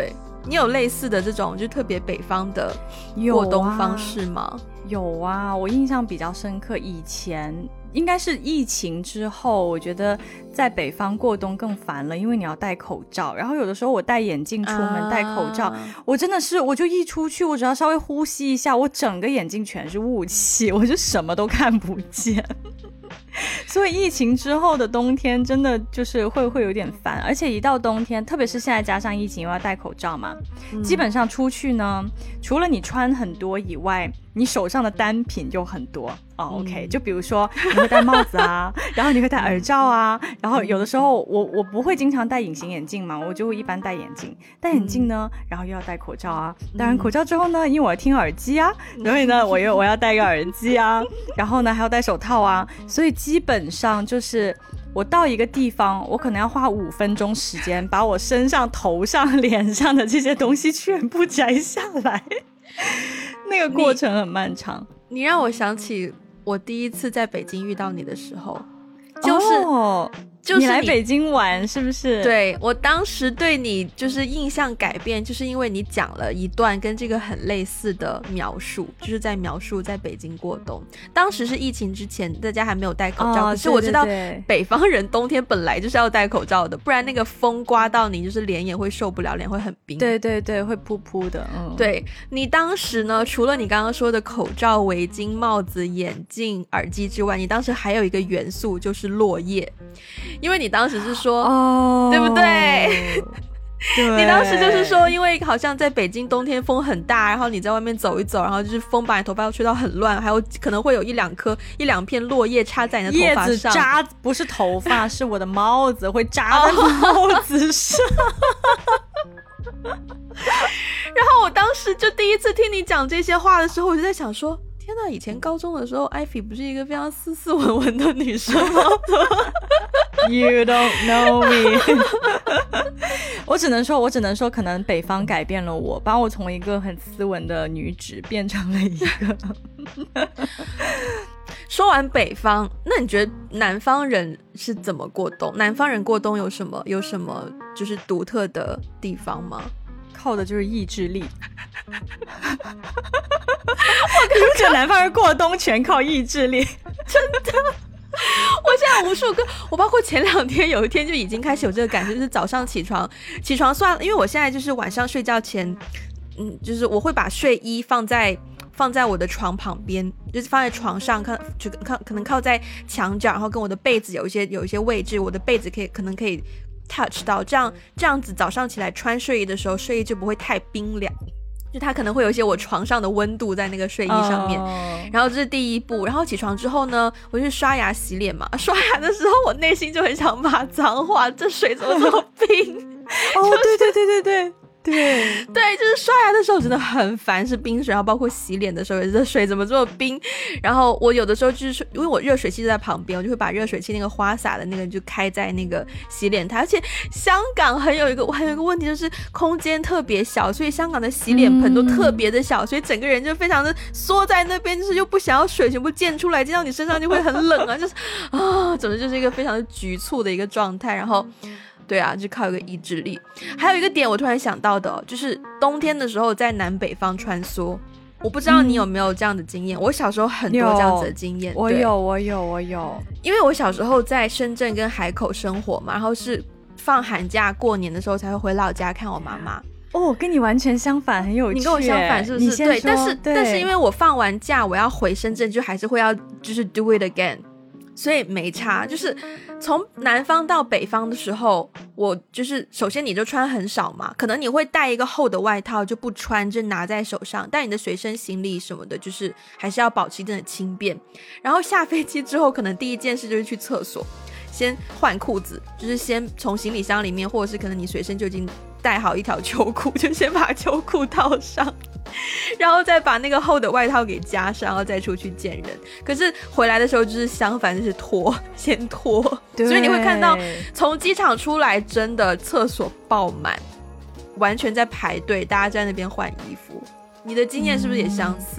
你有类似的这种就特别北方的过冬方式吗？ 有啊，我印象比较深刻，以前应该是疫情之后，我觉得在北方过冬更烦了，因为你要戴口罩，然后有的时候我戴眼镜出门、啊、戴口罩，我真的是我就一出去，我只要稍微呼吸一下，我整个眼睛全是雾气，我就什么都看不见。所以疫情之后的冬天真的就是会会有点烦，而且一到冬天，特别是现在加上疫情又要戴口罩嘛、嗯、基本上出去呢，除了你穿很多以外，你手上的单品就很多哦、嗯、OK， 就比如说你会戴帽子啊然后你会戴耳罩啊，然后有的时候我我不会经常戴隐形眼镜嘛，我就会一般戴眼镜，戴眼镜呢、嗯、然后又要戴口罩啊，当然口罩之后呢，因为我要听耳机啊，所以呢我又我要戴个耳机啊，然后呢还要戴手套啊，所以基本上就是我到一个地方，我可能要花五分钟时间把我身上、头上、脸上的这些东西全部摘下来那个过程很漫长。 你, 你让我想起我第一次在北京遇到你的时候，就是、 哦就是 你, 你来北京玩是不是？ 对，我当时对你就是印象改变，就是因为你讲了一段跟这个很类似的描述，就是在描述在北京过冬。当时是疫情之前，大家还没有戴口罩、哦、可是我知道北方人冬天本来就是要戴口罩的，不然那个风刮到你就是脸也会受不了，脸会很冰。 对对对，会扑扑的。嗯， 对，你当时呢，除了你刚刚说的口罩、围巾、帽子、眼镜、耳机之外，你当时还有一个元素就是落叶，因为你当时是说、哦、对不对？对，你当时就是说因为好像在北京冬天风很大，然后你在外面走一走，然后就是风把你头发吹到很乱，还有可能会有一两颗一两片落叶插在你的头发上， 叶子扎不是头发是我的帽子会扎在帽子上然后我当时就第一次听你讲这些话的时候，我就在想说天哪，以前高中的时候艾菲不是一个非常斯斯文文的女生吗 You don't know me 我只能说我只能说可能北方改变了我，把我从一个很斯文的女子变成了一个说完北方，那你觉得南方人是怎么过冬？南方人过冬有什么有什么就是独特的地方吗？ 靠的就是意志力我觉得南方人过冬全靠意志力真的我现在无数个，我包括前两天有一天就已经开始有这个感觉，就是早上起床起床算了，因为我现在就是晚上睡觉前嗯，就是我会把睡衣放在放在我的床旁边，就是放在床上看，就靠可能靠在墙角，然后跟我的被子有一些有一些位置，我的被子可以可能可以 touch 到，这样这样子早上起来穿睡衣的时候，睡衣就不会太冰凉，就它可能会有一些我床上的温度在那个睡衣上面、oh. 然后这是第一步。然后起床之后呢，我就刷牙洗脸嘛，刷牙的时候我内心就很想骂脏话，这水怎么这么冰哦、oh, 对对对对对对对，就是刷牙的时候真的很烦是冰水，然后包括洗脸的时候这水怎么这么冰。然后我有的时候就是因为我热水器就在旁边，我就会把热水器那个花洒的那个就开在那个洗脸台。而且香港很有一个很有一个问题，就是空间特别小，所以香港的洗脸盆都特别的小、嗯、所以整个人就非常的缩在那边，就是又不想要水全部溅出来，溅到你身上就会很冷啊，就是啊，总之就是一个非常的局促的一个状态。然后对啊，就靠一个意志力。还有一个点我突然想到的、哦、就是冬天的时候在南北方穿梭，我不知道你有没有这样的经验、嗯、我小时候很多这样子的经验。 我有我有我有， 因为我小时候在深圳跟海口生活嘛，然后是放寒假过年的时候才会回老家看我妈妈。 哦，跟你完全相反，很有趣。 你跟我相反是不是？ 你先说。 对，但是对但是因为我放完假我要回深圳，就还是会要就是 do it again，所以没差。就是从南方到北方的时候，我就是首先你就穿很少嘛，可能你会带一个厚的外套就不穿，就拿在手上，但你的随身行李什么的就是还是要保持一定的轻便。然后下飞机之后可能第一件事就是去厕所，先换裤子，就是先从行李箱里面，或者是可能你随身就已经带好一条秋裤，就先把秋裤套上，然后再把那个厚的外套给加上，然后再出去见人。可是回来的时候就是相反，就是脱，先脱。所以你会看到从机场出来真的厕所爆满，完全在排队，大家在那边换衣服。你的经验是不是也相似？ 嗯，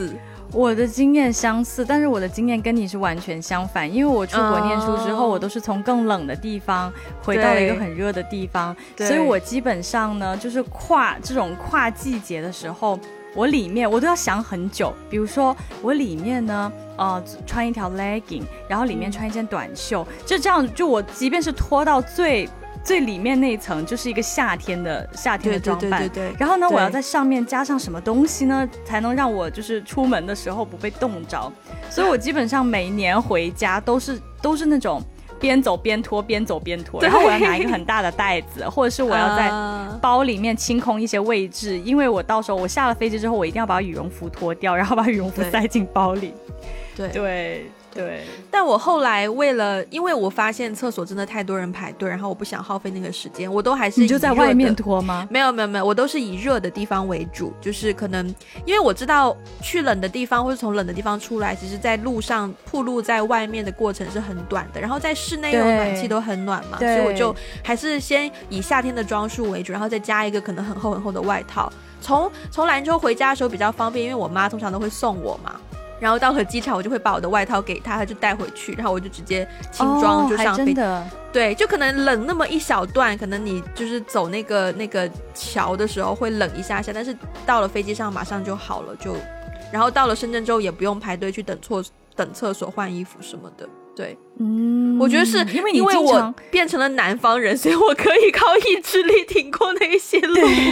我的经验相似，但是我的经验跟你是完全相反，因为我出国念书之后、哦、我都是从更冷的地方回到了一个很热的地方，所以我基本上呢就是跨这种跨季节的时候，我里面我都要想很久，比如说我里面呢呃穿一条 legging， 然后里面穿一件短袖、嗯、就这样，就我即便是脱到最最里面那一层就是一个夏天的夏天的装扮， 对对对对对， 然后呢我要在上面加上什么东西呢才能让我就是出门的时候不被冻着，所以我基本上每年回家都是都是那种边走边脱边走边脱，然后我要拿一个很大的袋子，或者是我要在包里面清空一些位置、uh... 因为我到时候我下了飞机之后我一定要把羽绒服脱掉，然后把羽绒服塞进包里。 对对对， 但我后来为了，因为我发现厕所真的太多人排队，然后我不想耗费那个时间，我都还是你就在外面脱吗？ 没有没有没有，我都是以热的地方为主，就是可能因为我知道去冷的地方或者从冷的地方出来，其实在路上暴露在外面的过程是很短的，然后在室内用暖气都很暖嘛，所以我就还是先以夏天的装束为主，然后再加一个可能很厚很厚的外套。从从兰州回家的时候比较方便，因为我妈通常都会送我嘛，然后到了机场我就会把我的外套给她，她就带回去，然后我就直接轻装就上飞机、哦、对，就可能冷那么一小段，可能你就是走那个那个桥的时候会冷一下下，但是到了飞机上马上就好了，就然后到了深圳之后也不用排队去等厕等厕所换衣服什么的。对，嗯，我觉得是因为因为我变成了南方人，所以我可以靠意志力挺过那一些路。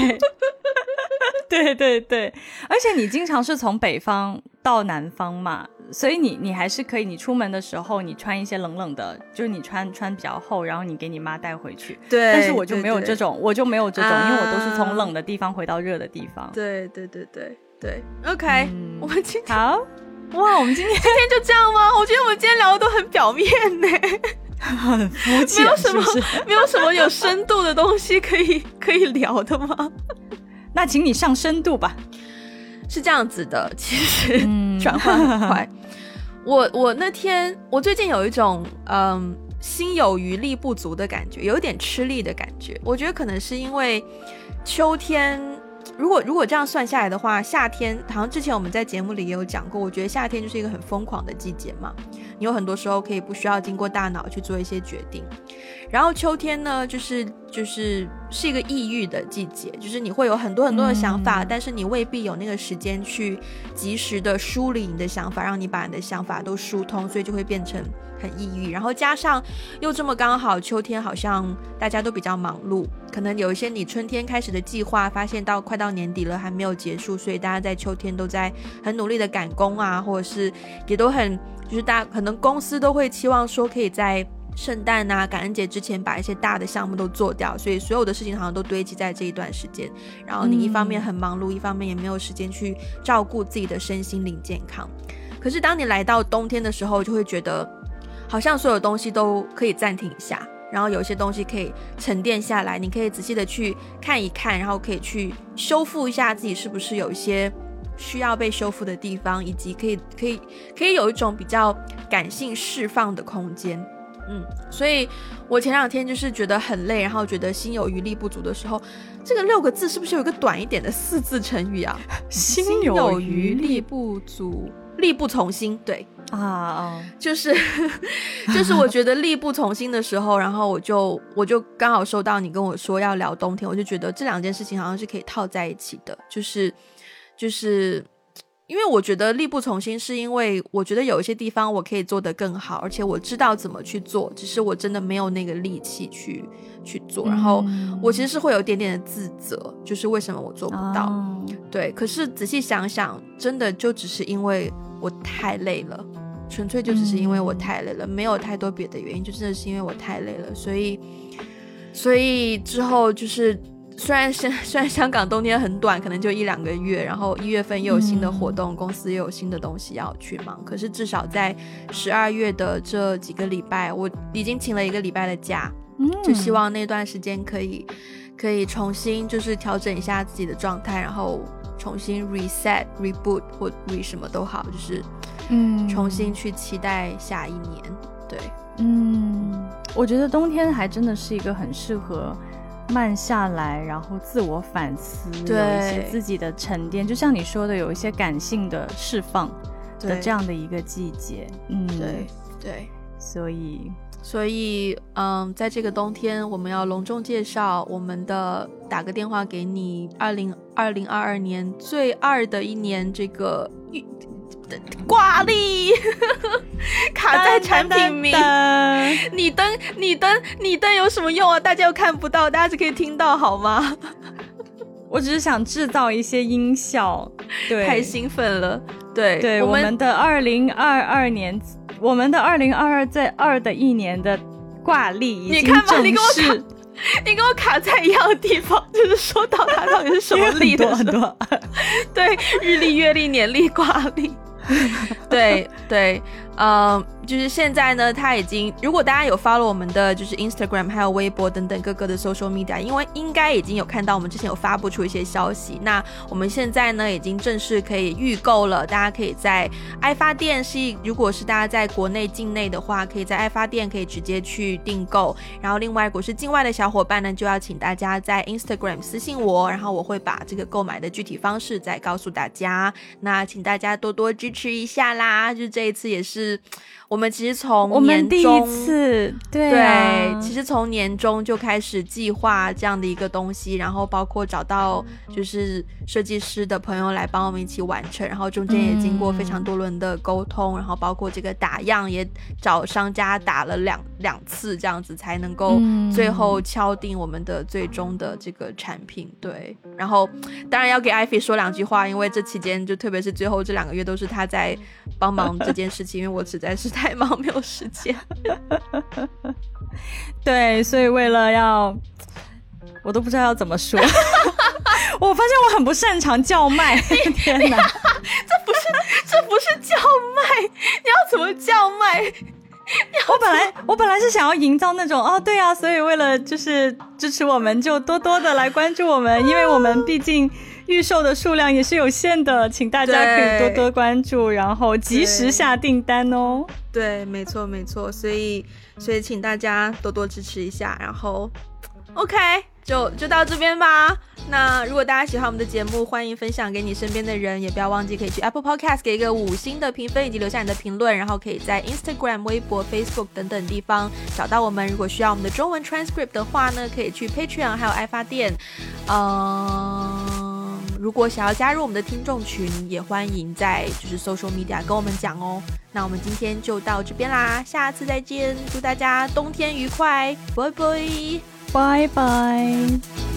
对对对，而且你经常是从北方到南方嘛，所以你你还是可以，你出门的时候你穿一些冷冷的，就是你穿穿比较厚，然后你给你妈带回去。 对， 但是我就没有这种，我就没有这种、啊，因为我都是从冷的地方回到热的地方。 对对对对对 ，OK，、嗯、我们今天好。哇，我们今天今天就这样吗？我觉得我们今天聊的都很表面呢， 很肤浅， 没有什么是是没有什么有深度的东西可以可以聊的吗？ 那请你上深度吧。 是这样子的，其实转换很快。我我那天我最近有一种嗯心有余力不足的感觉，有一点吃力的感觉。我觉得可能是因为秋天。如果如果这样算下来的话，夏天好像之前我们在节目里也有讲过，我觉得夏天就是一个很疯狂的季节嘛，你有很多时候可以不需要经过大脑去做一些决定。然后秋天呢就是就是是一个抑郁的季节，就是你会有很多很多的想法、嗯、但是你未必有那个时间去及时的梳理你的想法，让你把你的想法都疏通，所以就会变成很抑郁。然后加上又这么刚好秋天好像大家都比较忙碌，可能有一些你春天开始的计划发现到快到年底了还没有结束，所以大家在秋天都在很努力的赶工啊，或者是也都很就是大家可能公司都会期望说可以在圣诞啊感恩节之前把一些大的项目都做掉，所以所有的事情好像都堆积在这一段时间，然后你一方面很忙碌、嗯、一方面也没有时间去照顾自己的身心灵健康。可是当你来到冬天的时候，就会觉得好像所有东西都可以暂停一下，然后有一些东西可以沉淀下来，你可以仔细的去看一看，然后可以去修复一下自己是不是有一些需要被修复的地方，以及可以可以可以有一种比较感性释放的空间。嗯，所以我前两天就是觉得很累，然后觉得心有余力不足的时候，这个六个字是不是有一个短一点的四字成语啊？ 心有余力不足，力不从心。对啊啊， 就是就是我觉得力不从心的时候，然后我就我就刚好收到你跟我说要聊冬天，我就觉得这两件事情好像是可以套在一起的，就是就是因为我觉得力不从心是因为我觉得有一些地方我可以做得更好，而且我知道怎么去做，只是我真的没有那个力气去去做，然后我其实是会有一点点的自责，就是为什么我做不到、哦、对，可是仔细想想真的就只是因为我太累了，纯粹就只是因为我太累了、嗯、没有太多别的原因，就真的是因为我太累了，所以所以之后就是虽然虽然香港冬天很短，可能就一两个月，然后一月份又有新的活动、嗯、公司又有新的东西要去忙，可是至少在十二月的这几个礼拜，我已经请了一个礼拜的假、嗯、就希望那段时间可以可以重新就是调整一下自己的状态，然后重新 reset reboot 或 re 什么都好，就是嗯，重新去期待下一年。对， 嗯，我觉得冬天还真的是一个很适合慢下来，然后自我反思， 对有一些自己的沉淀，就像你说的，有一些感性的释放的这样的一个季节。嗯， 对对， 所以所以嗯，在这个冬天，我们要隆重介绍我们的打个电话给你二零二零二二年最二的一年这个挂历卡在产品名。你登你登你登有什么用啊？大家又看不到，大家只可以听到好吗？ 我只是想制造一些音效，对， 太兴奋了。对对，我们, 我们的二零二二年，我们的二零二二在二的一年的挂历已经正式。你看吧，你跟我卡， 你跟我卡在一样的地方，就是说到它到底是什么历的很多很多对，日历、月历、年历、挂历。对对，呃，就是现在呢，它已经，如果大家有 follow 我们的就是 Instagram 还有微博等等各个的 social media， 因为应该已经有看到我们之前有发布出一些消息，那我们现在呢已经正式可以预购了，大家可以在爱发店，是如果是大家在国内境内的话，可以在爱发店可以直接去订购，然后另外如果是境外的小伙伴呢，就要请大家在 Instagram 私信我，然后我会把这个购买的具体方式再告诉大家，那请大家多多支持一下啦，就这一次也是我们其实从年中， 我们第一次 对,、啊、 对，其实从年中就开始计划这样的一个东西，然后包括找到就是设计师的朋友来帮我们一起完成，然后中间也经过非常多轮的沟通、嗯、然后包括这个打样也找商家打了两两次，这样子才能够最后敲定我们的最终的这个产品。对，然后当然要给艾菲说两句话，因为这期间就特别是最后这两个月都是他在帮忙这件事情，因为我实在是太忙没有时间。 对，所以为了要我都不知道要怎么说我发现我很不擅长叫卖天哪这不是这不是叫卖，你要怎么叫卖？ 我本来我本来是想要营造那种哦对啊，所以为了就是支持我们就多多的来关注我们，因为我们毕竟预售的数量也是有限的，请大家可以多多关注，然后及时下订单哦。 对，没错没错，所以所以请大家多多支持一下，然后 OK 就就到这边吧。那如果大家喜欢我们的节目，欢迎分享给你身边的人，也不要忘记可以去 Apple Podcast 给一个五星的评分以及留下你的评论，然后可以在 Instagram 微博 Facebook 等等地方找到我们。如果需要我们的中文 transcript 的话呢，可以去 Patreon 还有爱发电。嗯，如果想要加入我们的听众群，也欢迎在就是 social media 跟我们讲哦。那我们今天就到这边啦，下次再见，祝大家冬天愉快，拜拜， 拜拜。